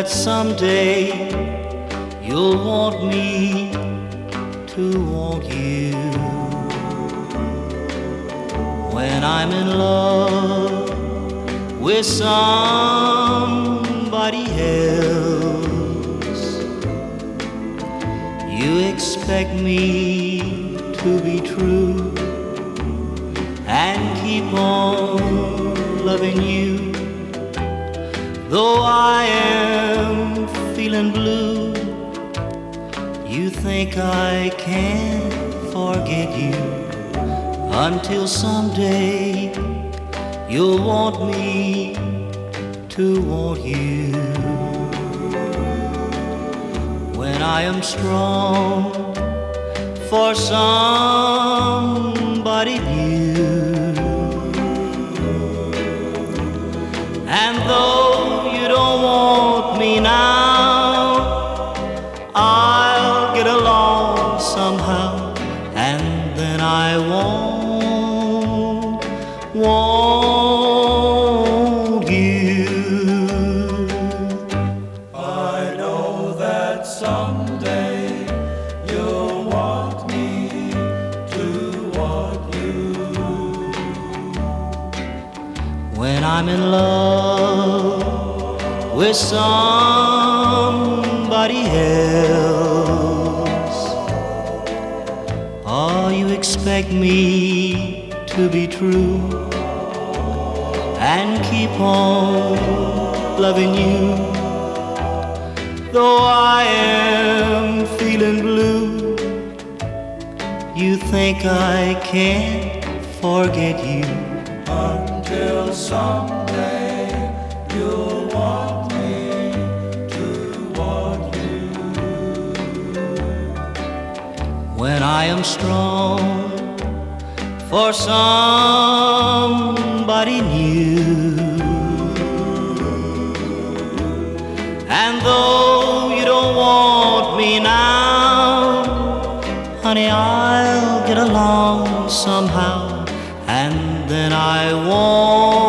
that someday you'll want me to want you. When I'm in love with somebody else, you expect me to be true and keep on loving you. Though I am feeling blue, you think I can't forget you, until someday you'll want me to want you. When I am strong for somebody new, and though you don't want me now, I'll get along somehow, and then I won't want you. I know that someday you'll want me to want you. When I'm in love with somebody else, oh, you expect me to be true and keep on loving you. Though I am feeling blue, you think I can't forget you, Until someday you'll want me to want you. when I am strong for somebody new. And though you don't want me now, honey, I'll get along somehow, and then I won't